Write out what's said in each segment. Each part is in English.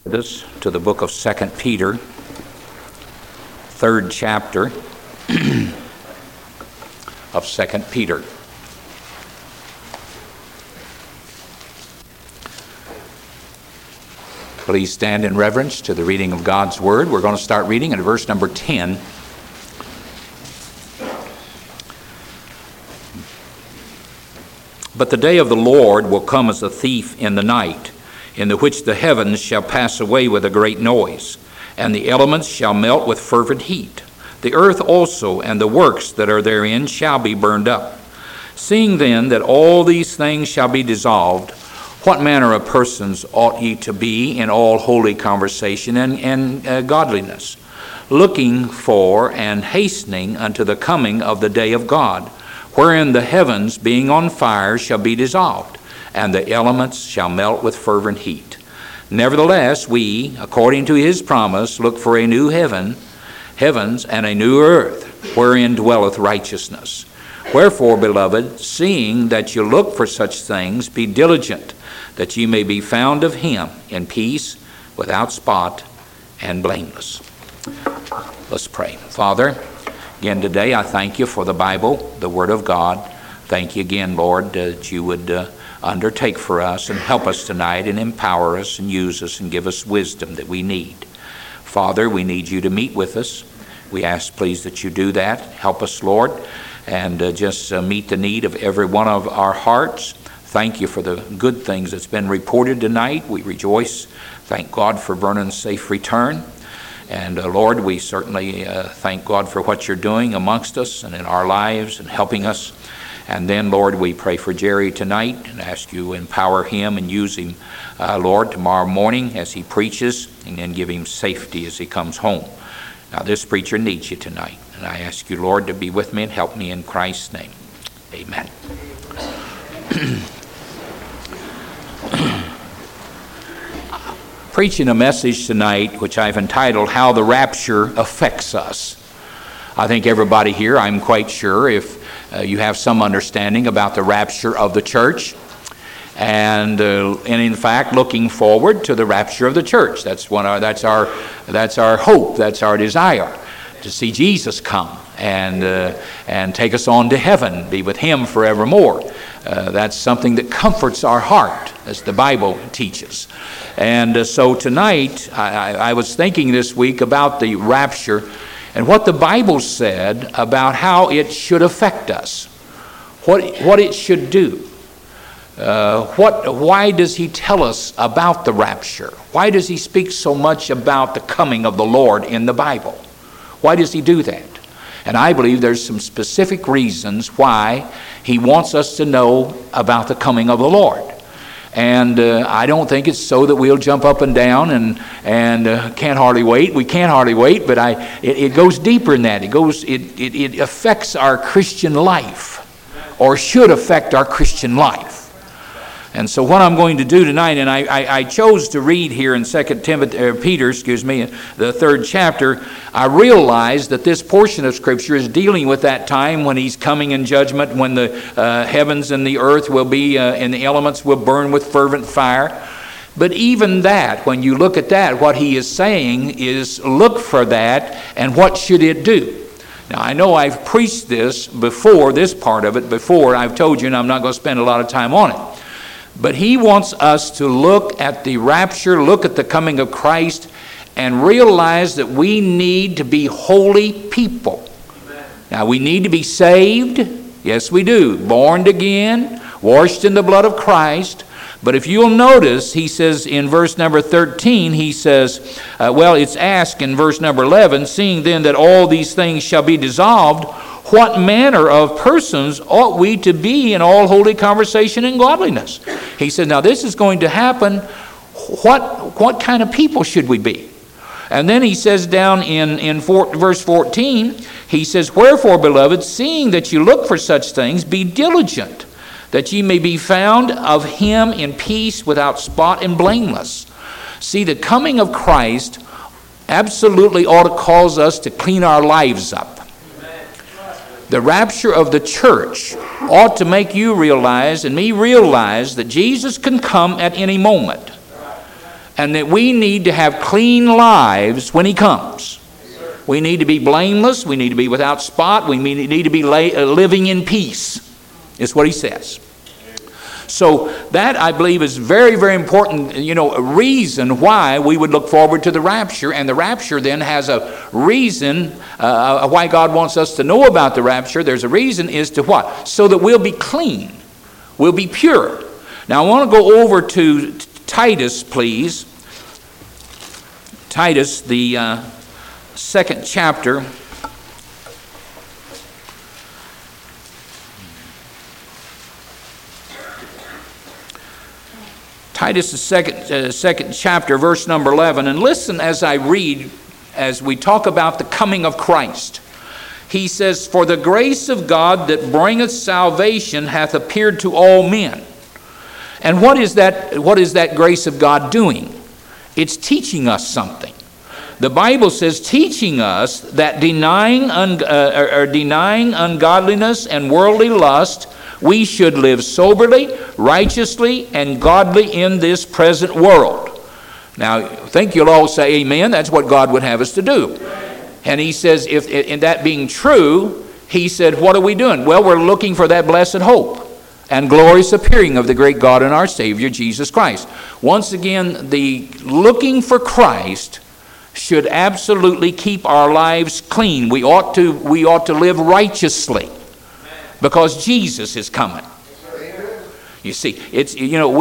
This to the book of 2 Peter, third chapter of 2 Peter. Please stand in reverence to the reading of God's Word. We're going to start reading at verse number 10. But the day of the Lord will come as a thief in the night, in the which the heavens shall pass away with a great noise, and the elements shall melt with fervent heat. The earth also and the works that are therein shall be burned up. Seeing then that all these things shall be dissolved, what manner of persons ought ye to be in all holy conversation and godliness, looking for and hastening unto the coming of the day of God, wherein the heavens being on fire shall be dissolved, and the elements shall melt with fervent heat. Nevertheless, we, according to his promise, look for a new heavens and a new earth, wherein dwelleth righteousness. Wherefore, beloved, seeing that you look for such things, be diligent, that ye may be found of him in peace, without spot, and blameless. Let's pray. Father, again today I thank you for the Bible, the Word of God. Thank you again, Lord, that you would undertake for us and help us tonight and empower us and use us and give us wisdom that we need. Father, we need you to meet with us. We ask, please, that you do that. Help us, Lord, and just meet the need of every one of our hearts. Thank you for the good things that's been reported tonight. We rejoice. Thank God for Vernon's safe return. And Lord, we certainly thank God for what you're doing amongst us and in our lives and helping us. And then, Lord, we pray for Jerry tonight and ask you to empower him and use him, Lord, tomorrow morning as he preaches, and then give him safety as he comes home. Now, this preacher needs you tonight, and I ask you, Lord, to be with me and help me in Christ's name. Amen. Preaching a message tonight which I've entitled, How the Rapture Affects Us. I think everybody here, I'm quite sure, if you have some understanding about the rapture of the church, and in fact looking forward to the rapture of the church. That's our hope, that's our desire, to see Jesus come and take us on to heaven, be with him forevermore. That's something that comforts our heart, as the Bible teaches. And so tonight, I was thinking this week about the rapture and what the Bible said about how it should affect us, what it should do. Why does he tell us about the rapture? Why does he speak so much about the coming of the Lord in the Bible? Why does he do that? And I believe there's some specific reasons why he wants us to know about the coming of the Lord. And I don't think it's so that we'll jump up and down and can't hardly wait. We can't hardly wait, but it goes deeper than that. It affects our Christian life, or should affect our Christian life. And so what I'm going to do tonight, and I chose to read here in 2 Peter, the third chapter. I realized that this portion of Scripture is dealing with that time when he's coming in judgment, when the heavens and the earth will be, and the elements will burn with fervent fire. But even that, when you look at that, what he is saying is look for that, and what should it do? Now, I know I've preached this before, this part of it before. I've told you, and I'm not going to spend a lot of time on it. But he wants us to look at the rapture, look at the coming of Christ, and realize that we need to be holy people. Amen. Now, we need to be saved. Yes, we do. Born again, washed in the blood of Christ. But if you'll notice, he says in verse number 13, he says, it's asked in verse number 11, seeing then that all these things shall be dissolved, what manner of persons ought we to be in all holy conversation and godliness? He said, now this is going to happen. What kind of people should we be? And then he says down in verse 14, he says, wherefore, beloved, seeing that you look for such things, be diligent, that ye may be found of him in peace, without spot, and blameless. See, the coming of Christ absolutely ought to cause us to clean our lives up. The rapture of the church ought to make you realize and me realize that Jesus can come at any moment. and that we need to have clean lives when He comes. We need to be blameless. We need to be without spot. We need to be living in peace, is what He says. So that, I believe, is very, very important, a reason why we would look forward to the rapture. And the rapture then has a reason why God wants us to know about the rapture. There's a reason is to what? So that we'll be clean. We'll be pure. Now I want to go over to Titus, please. Titus, the second chapter. Titus, the second chapter, verse number 11. And listen as I read, as we talk about the coming of Christ. He says, "For the grace of God that bringeth salvation hath appeared to all men." And what is that grace of God doing? It's teaching us something. The Bible says, teaching us that denying ungodliness and worldly lust, we should live soberly, righteously, and godly in this present world. Now, I think you'll all say amen. That's what God would have us to do. And He says, if in that being true, He said, what are we doing? Well, we're looking for that blessed hope and glorious appearing of the great God and our Savior, Jesus Christ. Once again, the looking for Christ should absolutely keep our lives clean. We ought to live righteously because Jesus is coming. You see, it's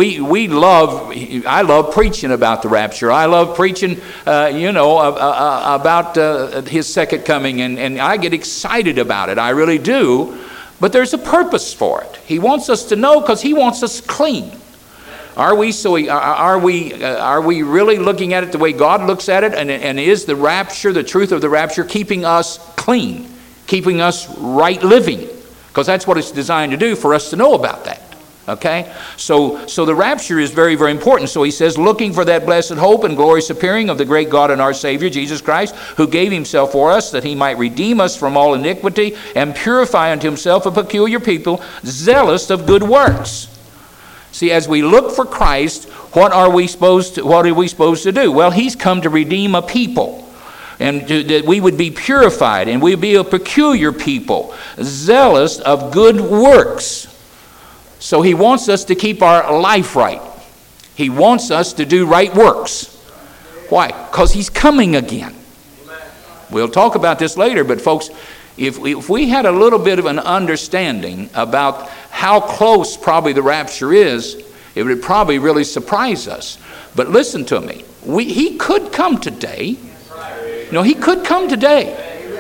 I love preaching about the rapture. I love preaching, about His second coming, and I get excited about it. I really do. But there's a purpose for it. He wants us to know because He wants us clean. Are we really looking at it the way God looks at it? And is the rapture, the truth of the rapture, keeping us clean, keeping us right living? Because that's what it's designed to do, for us to know about that. Okay? So the rapture is very, very important. So he says, looking for that blessed hope and glorious appearing of the great God and our Savior, Jesus Christ, who gave Himself for us, that He might redeem us from all iniquity and purify unto Himself a peculiar people, zealous of good works. See, as we look for Christ, what are we supposed to do? Well, He's come to redeem a people, and that we would be purified, and we'd be a peculiar people, zealous of good works. So He wants us to keep our life right. He wants us to do right works. Why? Because He's coming again. We'll talk about this later, but folks, if we had a little bit of an understanding about how close probably the rapture is, it would probably really surprise us. But listen to me. He could come today. He could come today.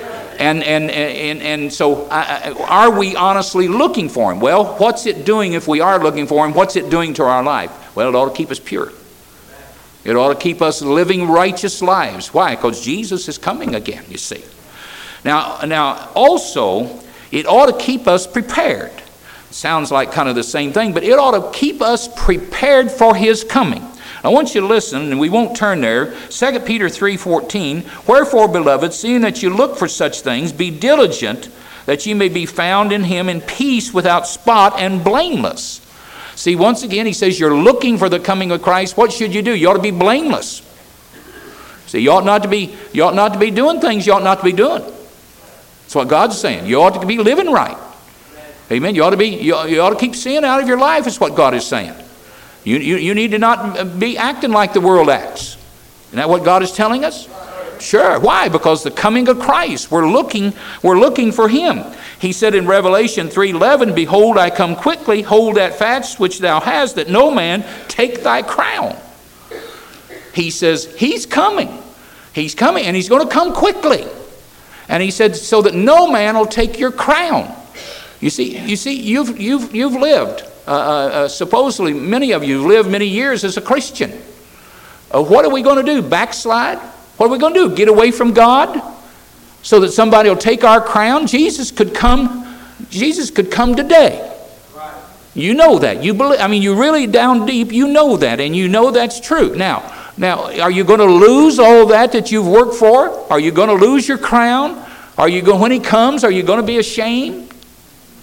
And so are we honestly looking for Him? Well, what's it doing if we are looking for Him? What's it doing to our life? Well, it ought to keep us pure. It ought to keep us living righteous lives. Why? Because Jesus is coming again, you see. Now, also, it ought to keep us prepared. Sounds like kind of the same thing, but it ought to keep us prepared for His coming. I want you to listen, and we won't turn there. 2 Peter 3:14, "Wherefore, beloved, seeing that you look for such things, be diligent that you may be found in Him in peace, without spot, and blameless." See, once again, he says you're looking for the coming of Christ. What should you do? You ought to be blameless. See, you ought not to be doing things you ought not to be doing. That's what God's saying. You ought to be living right. Amen. You ought to keep sin out of your life, is what God is saying. You need to not be acting like the world acts. Isn't that what God is telling us? Sure. Why? Because the coming of Christ, we're looking for Him. He said in Revelation 3:11, "Behold, I come quickly, hold that fast which thou hast, that no man take thy crown." He says He's coming. He's coming, and He's going to come quickly. And He said, so that no man will take your crown. You see, you've lived. Supposedly, many of you lived many years as a Christian. What are we going to do? Backslide? What are we going to do? Get away from God so that somebody will take our crown? Jesus could come today. You know that. You believe. I mean, you're really down deep. You know that, and you know that's true. Now, are you going to lose all that you've worked for? Are you going to lose your crown? When He comes, are you going to be ashamed?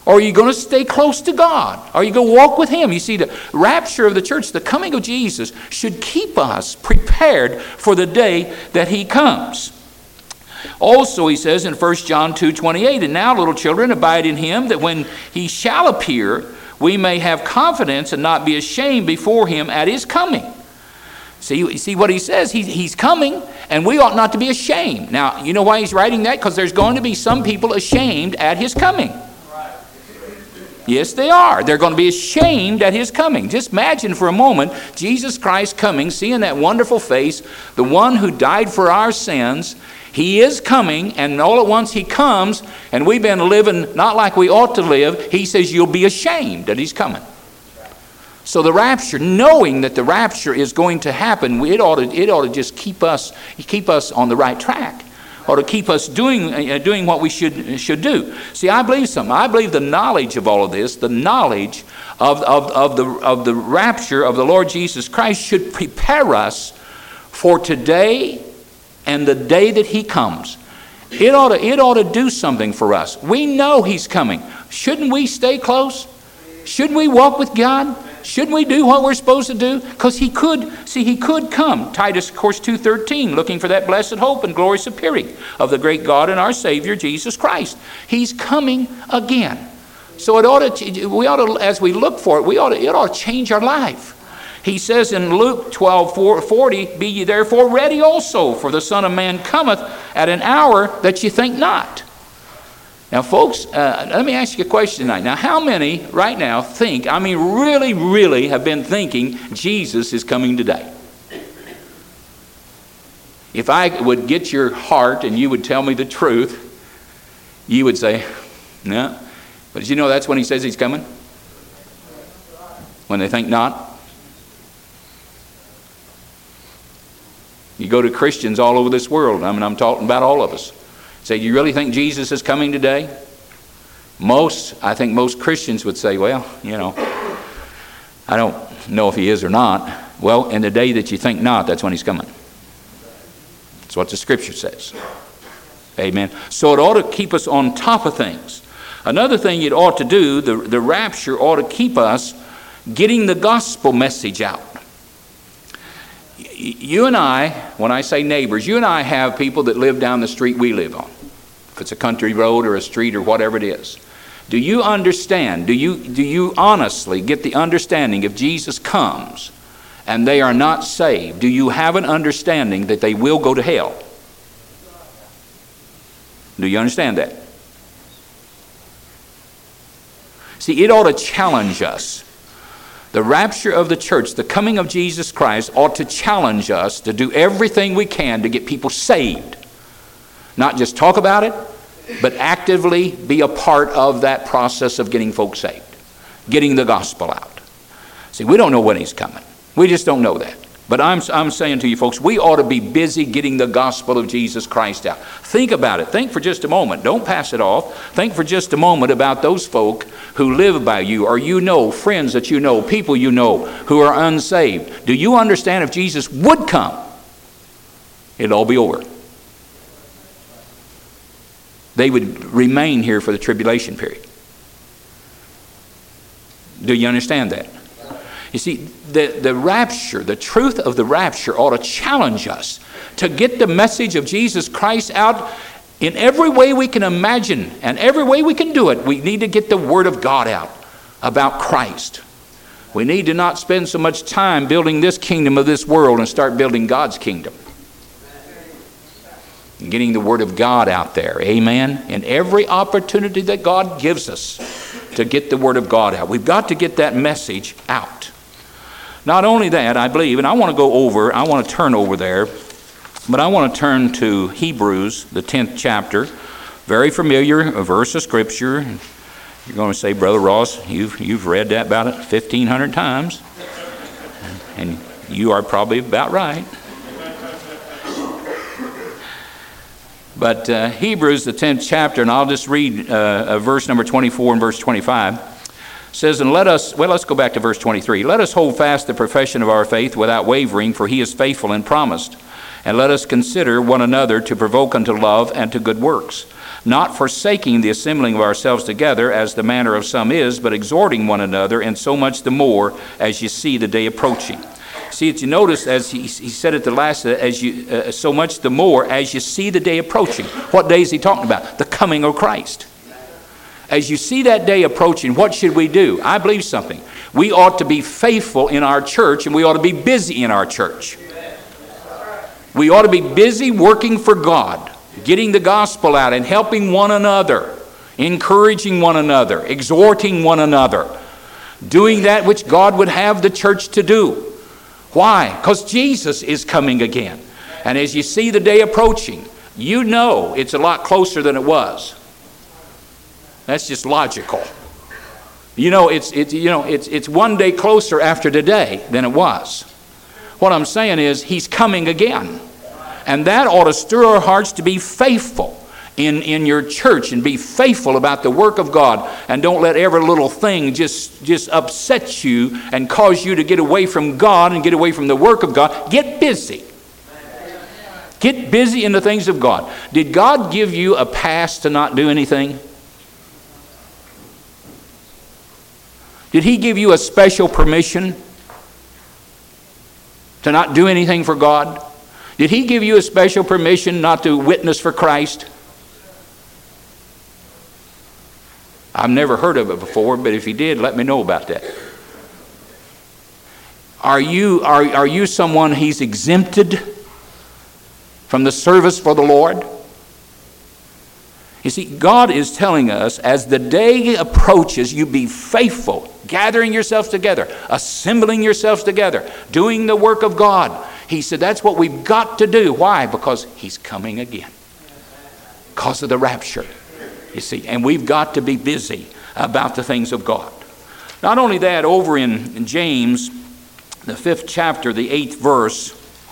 Or are you going to stay close to God? Are you going to walk with Him? You see, the rapture of the church, the coming of Jesus, should keep us prepared for the day that He comes. Also, he says in 1 John 2:28, and now, little children, abide in Him, that when He shall appear, we may have confidence and not be ashamed before Him at His coming. See what he says? He's coming, and we ought not to be ashamed. Now, you know why he's writing that? Because there's going to be some people ashamed at His coming. Yes, they are. They're going to be ashamed at His coming. Just imagine for a moment Jesus Christ coming, seeing that wonderful face, the one who died for our sins. He is coming, and all at once He comes, and we've been living not like we ought to live. He says you'll be ashamed that He's coming. So the rapture, knowing that the rapture is going to happen, it ought to just keep us on the right track, or to keep us doing what we should do. See, I believe something. I believe the knowledge of all of this, the knowledge of the rapture of the Lord Jesus Christ, should prepare us for today and the day that He comes. It ought to do something for us. We know He's coming. Shouldn't we stay close? Shouldn't we walk with God? Shouldn't we do what we're supposed to do? Because He could come. Titus, of course, 2:13, looking for that blessed hope and glorious appearing of the great God and our Savior, Jesus Christ. He's coming again. So we ought to, as we look for it, it ought to change our life. He says in Luke 12:40, be ye therefore ready also, for the Son of Man cometh at an hour that ye think not. Now, folks, let me ask you a question tonight. Now, how many right now think, really, really have been thinking Jesus is coming today? If I would get your heart and you would tell me the truth, you would say, no. But did you know that's when He says He's coming? When they think not? You go to Christians all over this world. I'm talking about all of us. Say, do you really think Jesus is coming today? I think most Christians would say, well, I don't know if He is or not. Well, in the day that you think not, that's when He's coming. That's what the Scripture says. Amen. So it ought to keep us on top of things. Another thing it ought to do, the rapture ought to keep us getting the gospel message out. You and I, when I say neighbors, you and I have people that live down the street we live on. If it's a country road or a street or whatever it is. Do you understand? Do you honestly get the understanding if Jesus comes and they are not saved, do you have an understanding that they will go to hell? Do you understand that? See, it ought to challenge us. The rapture of the church, the coming of Jesus Christ, ought to challenge us to do everything we can to get people saved. Not just talk about it, but actively be a part of that process of getting folks saved, getting the gospel out. See, we don't know when He's coming. We just don't know that. But I'm saying to you folks, we ought to be busy getting the gospel of Jesus Christ out. Think about it. Think for just a moment. Don't pass it off. Think for just a moment about those folk who live by you, or friends that you know, people you know who are unsaved. Do you understand if Jesus would come, it'd all be over? They would remain here for the tribulation period. Do you understand that? You see, the rapture, the truth of the rapture ought to challenge us to get the message of Jesus Christ out in every way we can imagine and every way we can do it. We need to get the Word of God out about Christ. We need to not spend so much time building this kingdom of this world and start building God's kingdom. Getting the Word of God out there, amen? And every opportunity that God gives us to get the Word of God out. We've got to get that message out. Not only that, I believe, and I want to turn over there, but I want to turn to Hebrews, the 10th chapter. Very familiar verse of Scripture. You're going to say, Brother Ross, you've read that about 1,500 times. And you are probably about right. But Hebrews, the 10th chapter, and I'll just read verse number 24 and verse 25, says, and let's go back to verse 23. Let us hold fast the profession of our faith without wavering, for He is faithful and promised. And let us consider one another to provoke unto love and to good works, not forsaking the assembling of ourselves together, as the manner of some is, but exhorting one another, and so much the more as you see the day approaching. See, you notice, as he said at the last, so much the more as you see the day approaching. What day is he talking about? The coming of Christ. As you see that day approaching, what should we do? I believe something. We ought to be faithful in our church, and we ought to be busy in our church. We ought to be busy working for God, getting the gospel out and helping one another, encouraging one another, exhorting one another, doing that which God would have the church to do. Why? Because Jesus is coming again. And as you see the day approaching, you know it's a lot closer than it was. That's just logical. You know, it's one day closer after today than it was. What I'm saying is, he's coming again. And that ought to stir our hearts to be faithful in your church and be faithful about the work of God. And don't let every little thing just upset you and cause you to get away from God and get away from the work of God. Get busy. Get busy in the things of God. Did God give you a pass to not do anything? Did he give you a special permission to not do anything for God? Did he give you a special permission not to witness for Christ? I've never heard of it before, but if he did, let me know about that. Are you someone he's exempted from the service for the Lord? You see, God is telling us, as the day approaches, you be faithful, gathering yourselves together, assembling yourselves together, doing the work of God. He said that's what we've got to do. Why? Because he's coming again. Because of the rapture, you see. And we've got to be busy about the things of God. Not only that, over in James, the 5th chapter, the 8th verse,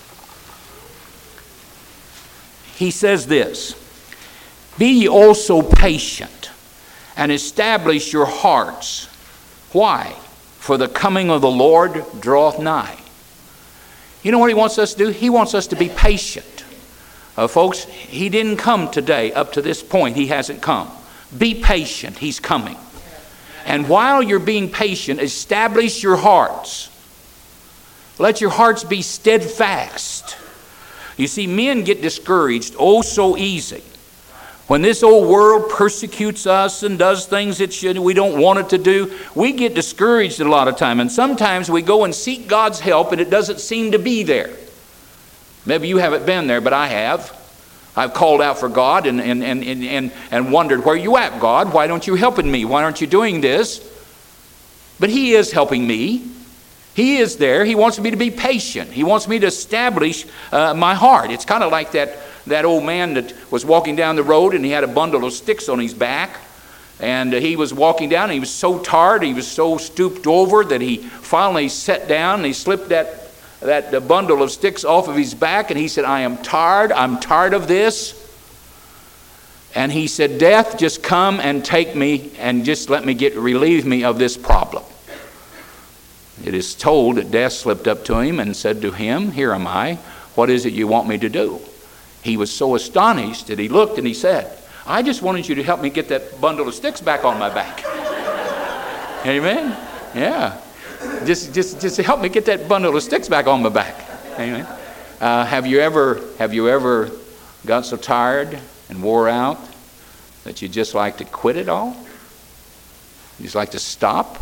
he says this: "Be ye also patient, and establish your hearts." Why? "For the coming of the Lord draweth nigh." You know what he wants us to do? He wants us to be patient. Folks, he didn't come today. Up to this point, he hasn't come. Be patient. He's coming. And while you're being patient, establish your hearts. Let your hearts be steadfast. You see, men get discouraged oh so easy. When this old world persecutes us and does things that we don't want it to do, we get discouraged a lot of time. And sometimes we go and seek God's help and it doesn't seem to be there. Maybe you haven't been there, but I have. I've called out for God and wondered, where are you at, God? Why don't you helping me? Why aren't you doing this? But he is helping me. He is there. He wants me to be patient. He wants me to establish my heart. It's kind of like that old man that was walking down the road and he had a bundle of sticks on his back. And he was walking down and he was so tired, he was so stooped over that he finally sat down and he slipped that bundle of sticks off of his back and he said, I'm tired of this. And he said, "Death, just come and take me and just let me relieve me of this problem." It is told that death slipped up to him and said to him, "Here am I. What is it you want me to do?" He was so astonished that he looked and he said, "I just wanted you to help me get that bundle of sticks back on my back." Amen? Yeah. Just help me get that bundle of sticks back on my back. Amen. Have you ever got so tired and wore out that you just like to quit it all? You just like to stop?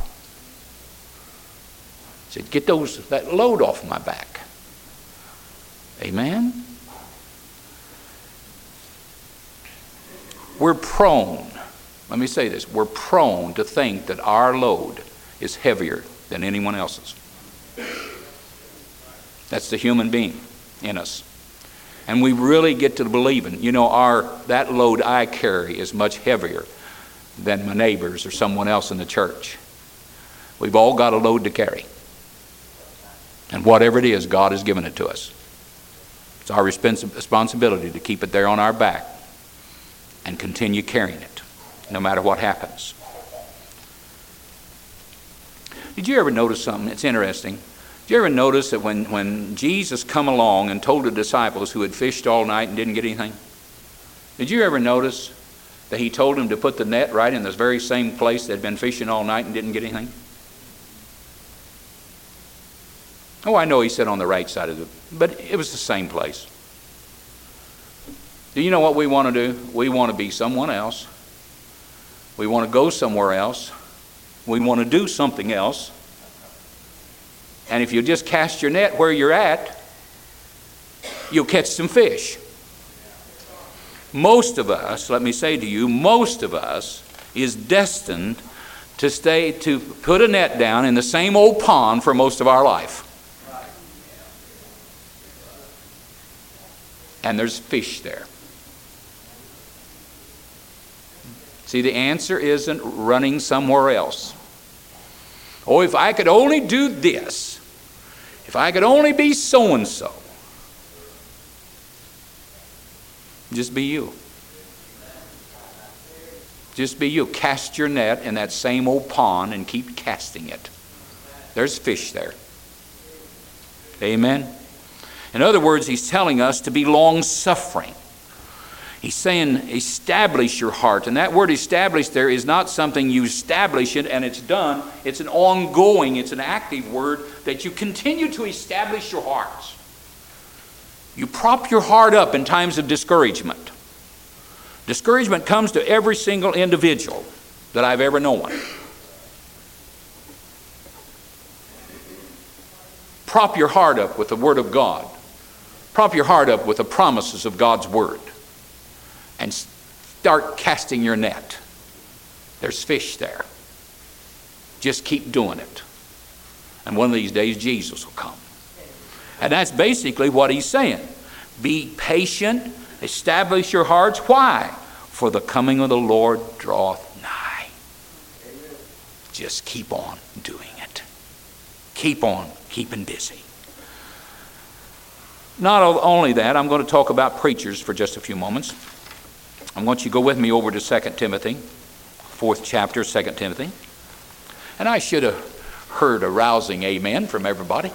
Said, "Get that load off my back." Amen. We're prone, let me say this, we're prone to think that our load is heavier than anyone else's. That's the human being in us. And we really get to believing, that load I carry is much heavier than my neighbors or someone else in the church. We've all got a load to carry. And whatever it is, God has given it to us. It's our responsibility to keep it there on our back and continue carrying it, no matter what happens. Did you ever notice something? It's interesting. Did you ever notice that when Jesus come along and told the disciples who had fished all night and didn't get anything, did you ever notice that he told him to put the net right in this very same place they'd been fishing all night and didn't get anything? Oh, I know he said on the right side of it, but it was the same place. Do you know what we want to do? We want to be someone else. We want to go somewhere else. We want to do something else. And if you just cast your net where you're at, you'll catch some fish. Most of us, let me say to you, most of us is destined to put a net down in the same old pond for most of our life. And there's fish there. See, the answer isn't running somewhere else. Oh, if I could only do this, if I could only be so-and-so. Just be you. Just be you. Cast your net in that same old pond and keep casting it. There's fish there. Amen. In other words, he's telling us to be long-suffering. He's saying establish your heart. And that word establish there is not something you establish it and it's done. It's an ongoing, it's an active word that you continue to establish your hearts. You prop your heart up in times of discouragement. Discouragement comes to every single individual that I've ever known. Prop your heart up with the Word of God. Prop your heart up with the promises of God's Word. And start casting your net. There's fish there. Just keep doing it. And one of these days Jesus will come. And that's basically what he's saying. Be patient. Establish your hearts. Why? For the coming of the Lord draweth nigh. Just keep on doing it. Keep on keeping busy. Not only that, I'm going to talk about preachers for just a few moments. I want you to go with me over to 2 Timothy, 4th chapter, 2 Timothy. And I should have heard a rousing amen from everybody.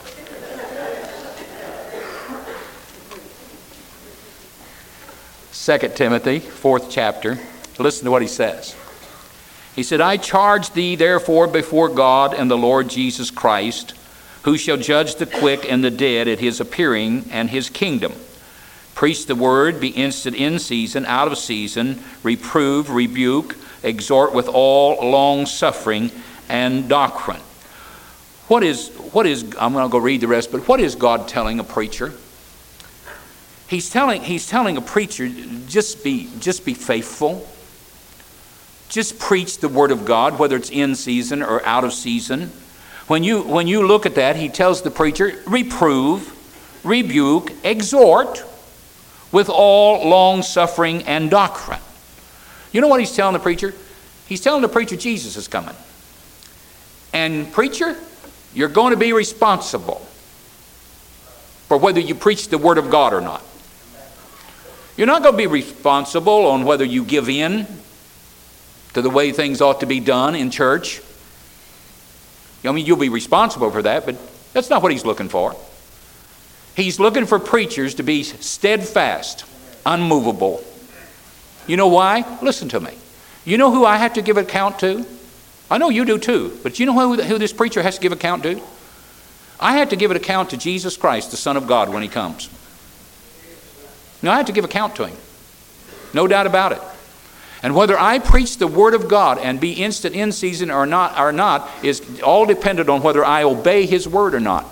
Second Timothy, 4th chapter. Listen to what he says. He said, I charge thee therefore before God and the Lord Jesus Christ, who shall judge the quick and the dead at his appearing and his kingdom. Preach the word, be instant in season, out of season, reprove, rebuke, exhort with all long suffering and doctrine. What is, I'm going to go read the rest, but what is God telling a preacher? He's telling a preacher, just be faithful. Just preach the word of God, whether it's in season or out of season. When you look at that, he tells the preacher, reprove, rebuke, exhort with all long suffering and doctrine. You know what he's telling the preacher? He's telling the preacher Jesus is coming. And preacher, you're going to be responsible for whether you preach the word of God or not. You're not going to be responsible on whether you give in to the way things ought to be done in church. I mean, you'll be responsible for that, but that's not what he's looking for. He's looking for preachers to be steadfast, unmovable. You know why? Listen to me. You know who I have to give account to? I know you do too, but you know who this preacher has to give account to? I have to give an account to Jesus Christ, the Son of God, when he comes. Now, I have to give account to him. No doubt about it. And whether I preach the word of God and be instant in season or not is all dependent on whether I obey his word or not.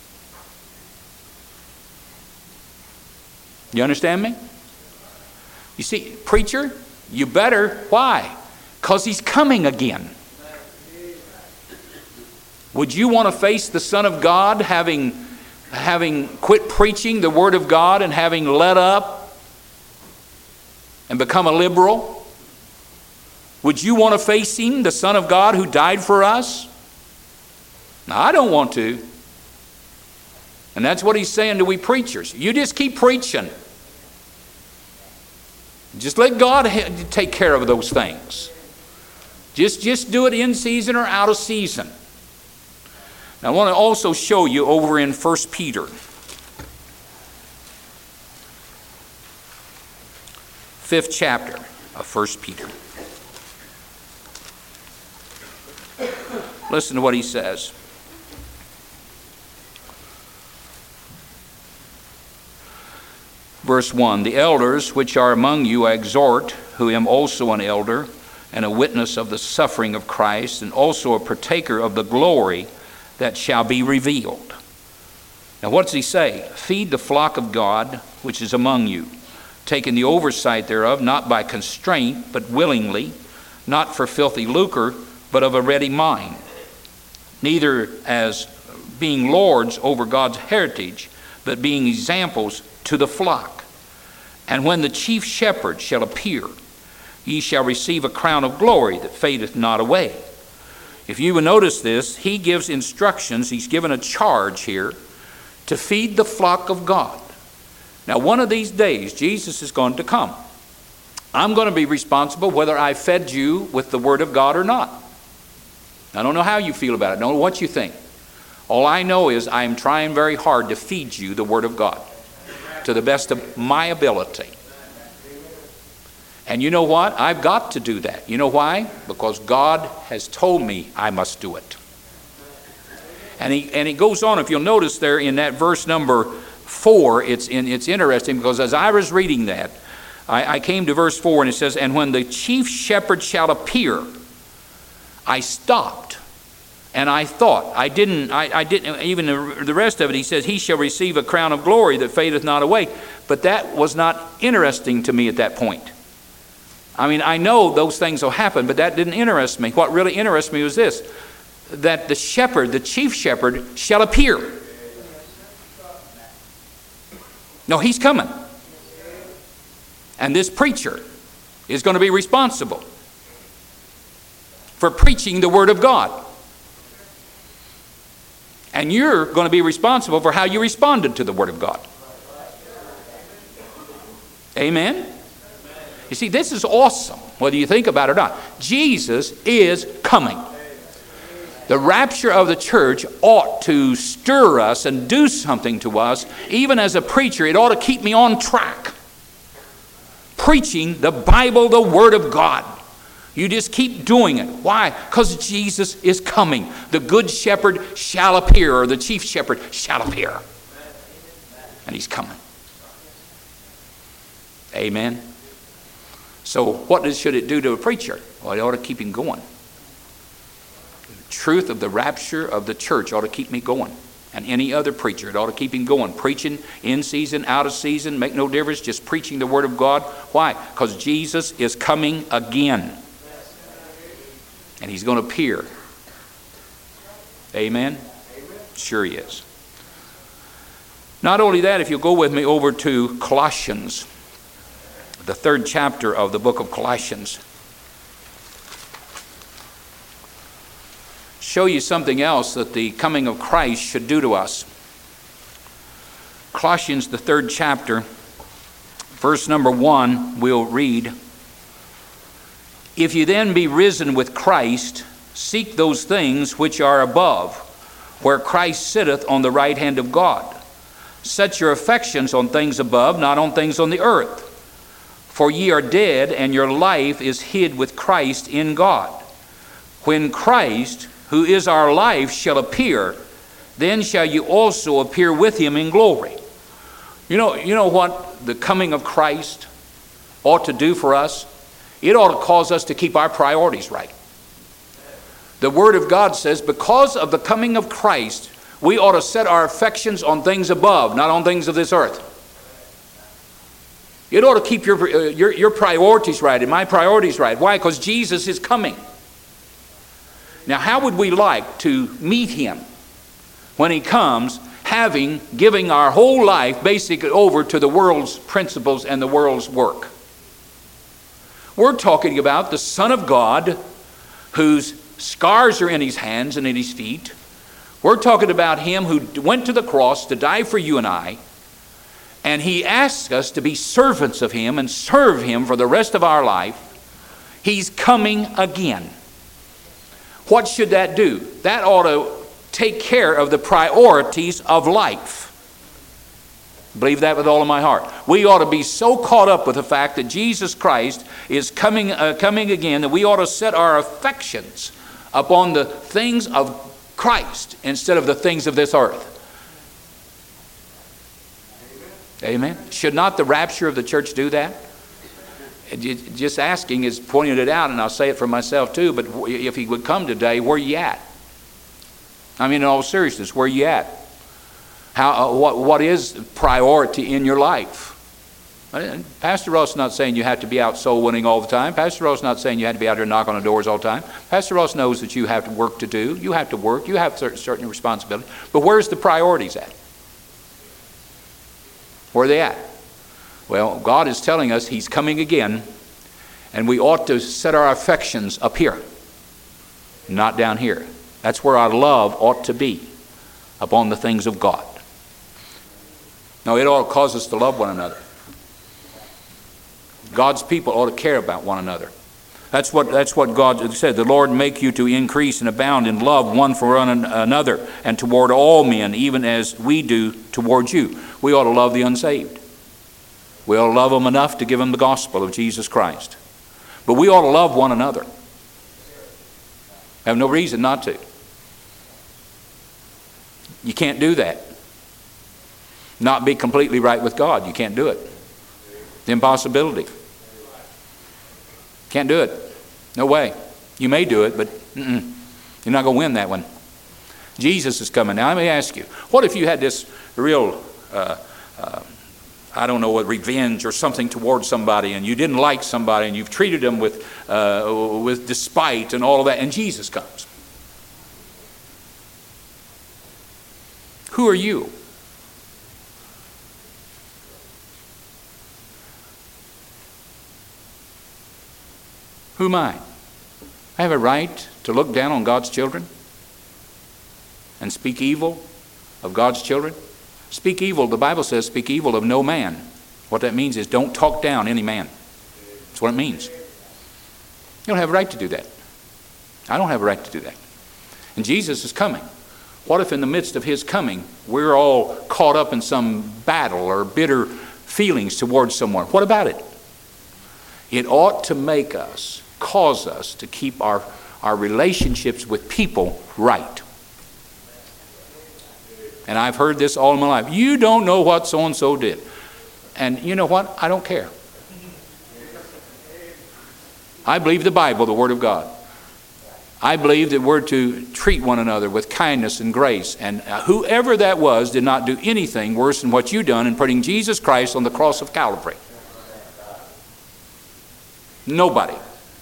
You understand me? You see, preacher, you better. Why? Because he's coming again. Would you want to face the Son of God having quit preaching the word of God and having let up and become a liberal? Would you want to face him, the Son of God who died for us? Now, I don't want to. And that's what he's saying to we preachers. You just keep preaching. Just let God take care of those things. Just do it in season or out of season. Now, I want to also show you over in 1 Peter. 5th chapter. of 1 Peter. Listen to what he says. Verse 1, the elders which are among you I exhort, who am also an elder, and a witness of the suffering of Christ, and also a partaker of the glory that shall be revealed. Now what does he say? Feed the flock of God which is among you, taking the oversight thereof, not by constraint, but willingly, not for filthy lucre, but of a ready mind, neither as being lords over God's heritage, but being examples to the flock. And when the chief shepherd shall appear, ye shall receive a crown of glory that fadeth not away. If you will notice this, he gives instructions, he's given a charge here to feed the flock of God. Now one of these days, Jesus is going to come. I'm going to be responsible whether I fed you with the Word of God or not. I don't know how you feel about it. I don't know what you think. All I know is I am trying very hard to feed you the Word of God to the best of my ability. And you know what? I've got to do that. You know why? Because God has told me I must do it. And he goes on, if you'll notice there in that verse number 4, it's interesting because as I was reading that, I came to verse 4 and it says, and when the chief shepherd shall appear, I stopped and I thought, I didn't, even the rest of it, he says, he shall receive a crown of glory that fadeth not away. But that was not interesting to me at that point. I mean, I know those things will happen, but that didn't interest me. What really interested me was this, that the shepherd, the chief shepherd, shall appear. No, he's coming. And this preacher is going to be responsible for preaching the Word of God. And you're going to be responsible for how you responded to the Word of God. Amen? You see, this is awesome, whether you think about it or not. Jesus is coming. The rapture of the church ought to stir us and do something to us. Even as a preacher, it ought to keep me on track. Preaching the Bible, the Word of God. You just keep doing it. Why? Because Jesus is coming. The good shepherd shall appear, or the chief shepherd shall appear. And he's coming. Amen. So what should it do to a preacher? Well, it ought to keep him going. The truth of the rapture of the church ought to keep me going. And any other preacher, it ought to keep him going. Preaching in season, out of season, make no difference. Just preaching the Word of God. Why? Because Jesus is coming again. And he's going to appear. Amen? Sure he is. Not only that, if you'll go with me over to Colossians, the 3rd chapter of the book of Colossians. Show you something else that the coming of Christ should do to us. Colossians, the 3rd chapter, verse number 1, we'll read. If you then be risen with Christ, seek those things which are above, where Christ sitteth on the right hand of God. Set your affections on things above, not on things on the earth. For ye are dead, and your life is hid with Christ in God. When Christ, who is our life, shall appear, then shall you also appear with him in glory. You know what the coming of Christ ought to do for us? It ought to cause us to keep our priorities right. The Word of God says, because of the coming of Christ, we ought to set our affections on things above, not on things of this earth. It ought to keep your priorities right and my priorities right. Why? Because Jesus is coming. Now, how would we like to meet him when he comes, giving our whole life basically over to the world's principles and the world's work? We're talking about the Son of God whose scars are in his hands and in his feet. We're talking about him who went to the cross to die for you and I. And he asks us to be servants of him and serve him for the rest of our life. He's coming again. What should that do? That ought to take care of the priorities of life. Believe that with all of my heart. We ought to be so caught up with the fact that Jesus Christ is coming again that we ought to set our affections upon the things of Christ instead of the things of this earth. Amen. Should not the rapture of the church do that? Just asking is pointing it out, and I'll say it for myself too, but if he would come today, where you at? I mean, in all seriousness, where you at? What is priority in your life? Pastor Ross is not saying you have to be out soul winning all the time. Pastor Ross is not saying you have to be out there knocking on the doors all the time. Pastor Ross knows that you have work to do. You have to work. You have certain responsibility. But where's the priorities at? Where are they at? Well, God is telling us he's coming again, and we ought to set our affections up here, not down here. That's where our love ought to be, upon the things of God. Now, it ought to cause us to love one another. God's people ought to care about one another. That's what God said. The Lord make you to increase and abound in love one for another and toward all men, even as we do towards you. We ought to love the unsaved. We ought to love them enough to give them the gospel of Jesus Christ. But we ought to love one another. Have no reason not to. You can't do that. Not be completely right with God. You can't do it. The impossibility. Can't do it. No way. You may do it, but you're not going to win that one. Jesus is coming. Now, let me ask you, what if you had this real, I don't know, what, revenge or something towards somebody, and you didn't like somebody, and you've treated them with despite and all of that, and Jesus comes? Who are you? Who am I? I have a right to look down on God's children and speak evil of God's children. Speak evil, the Bible says, speak evil of no man. What that means is don't talk down any man. That's what it means. You don't have a right to do that. I don't have a right to do that. And Jesus is coming. What if in the midst of his coming, we're all caught up in some battle or bitter feelings towards someone? What about it? It ought to cause us to keep our relationships with people right. And I've heard this all my life. You don't know what so-and-so did. And you know what? I don't care. I believe the Bible, the Word of God. I believe that we're to treat one another with kindness and grace. And whoever that was did not do anything worse than what you've done in putting Jesus Christ on the cross of Calvary. Nobody.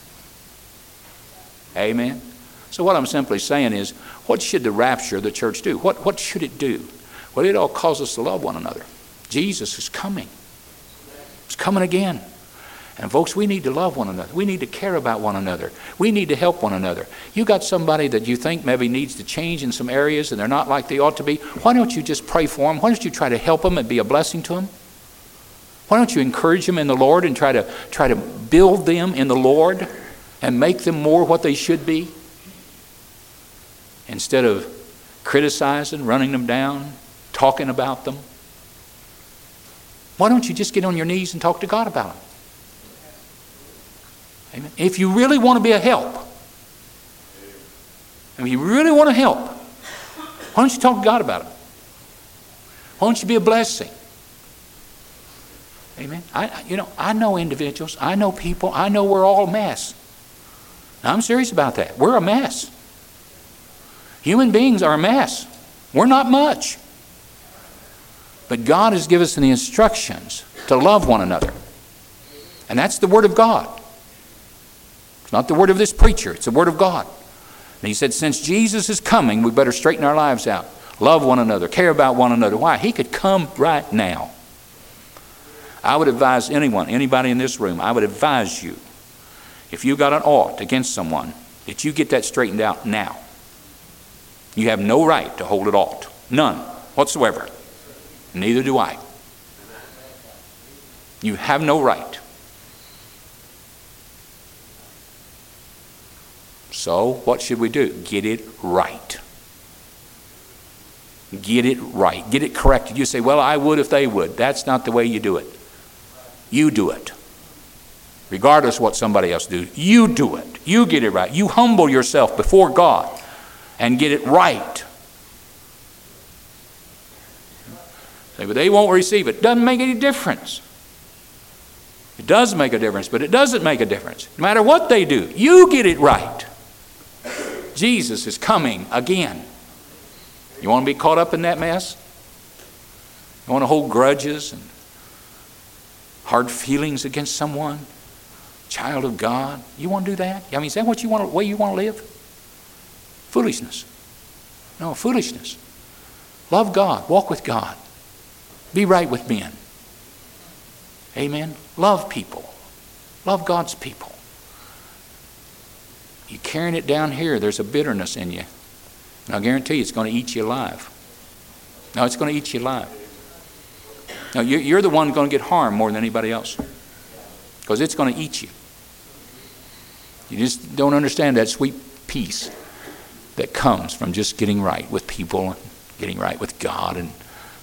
Amen. So what I'm simply saying is, what should the rapture of the church do? What should it do? Well, it all calls us to love one another. Jesus is coming. He's coming again. And folks, we need to love one another. We need to care about one another. We need to help one another. You got somebody that you think maybe needs to change in some areas and they're not like they ought to be. Why don't you just pray for them? Why don't you try to help them and be a blessing to them? Why don't you encourage them in the Lord and try to build them in the Lord and make them more what they should be? Instead of criticizing, running them down, talking about them. Why don't you just get on your knees and talk to God about them? Amen. If you really want to be a help, and if you really want to help, why don't you talk to God about it? Why don't you be a blessing? Amen. I know individuals. I know people. I know we're all a mess. Now, I'm serious about that. We're a mess. Human beings are a mess. We're not much. But God has given us the instructions to love one another. And that's the Word of God. It's not the word of this preacher. It's the Word of God. And he said, since Jesus is coming, we better straighten our lives out. Love one another. Care about one another. Why? He could come right now. I would advise anybody in this room, I would advise you, if you got an ought against someone, that you get that straightened out now. You have no right to hold it ought. None whatsoever. Neither do I. You have no right. So, what should we do? Get it right. Get it right. Get it corrected. You say, well, I would if they would. That's not the way you do it. You do it. Regardless of what somebody else do, you do it. You get it right. You humble yourself before God and get it right. Say, but they won't receive it. Doesn't make any difference. It does make a difference, but it doesn't make a difference. No matter what they do, you get it right. Jesus is coming again. You want to be caught up in that mess? You want to hold grudges and hard feelings against someone? Child of God? You want to do that? I mean, is that what you want, the way you want to live? Foolishness. No, foolishness. Love God. Walk with God. Be right with men. Amen. Love people. Love God's people. You're carrying it down here. There's a bitterness in you. And I guarantee you it's going to eat you alive. No, it's going to eat you alive. No, you're the one going to get harmed more than anybody else. Because it's going to eat you. You just don't understand that sweet peace that comes from just getting right with people, and getting right with God, and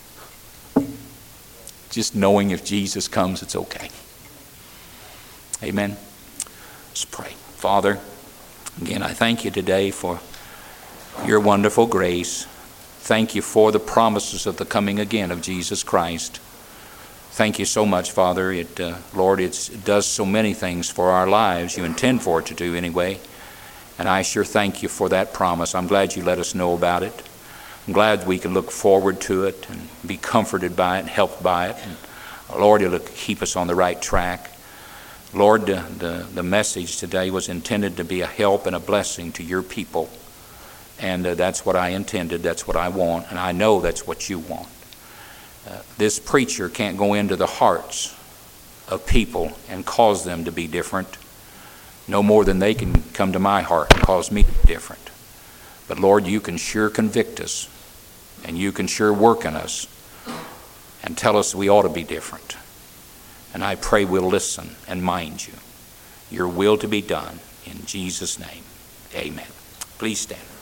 just knowing if Jesus comes, it's okay. Amen. Let's pray. Father, again, I thank you today for your wonderful grace. Thank you for the promises of the coming again of Jesus Christ. Thank you so much, Father. Lord, it does so many things for our lives. You intend for it to do anyway. And I sure thank you for that promise. I'm glad you let us know about it. I'm glad we can look forward to it and be comforted by it and helped by it. And Lord, it'll keep us on the right track. Lord, the message today was intended to be a help and a blessing to your people. And that's what I intended. That's what I want. And I know that's what you want. This preacher can't go into the hearts of people and cause them to be different, no more than they can come to my heart and cause me to be different. But Lord, you can sure convict us, and you can sure work in us and tell us we ought to be different. And I pray we'll listen and mind you. Your will to be done. In Jesus' name, amen. Please stand.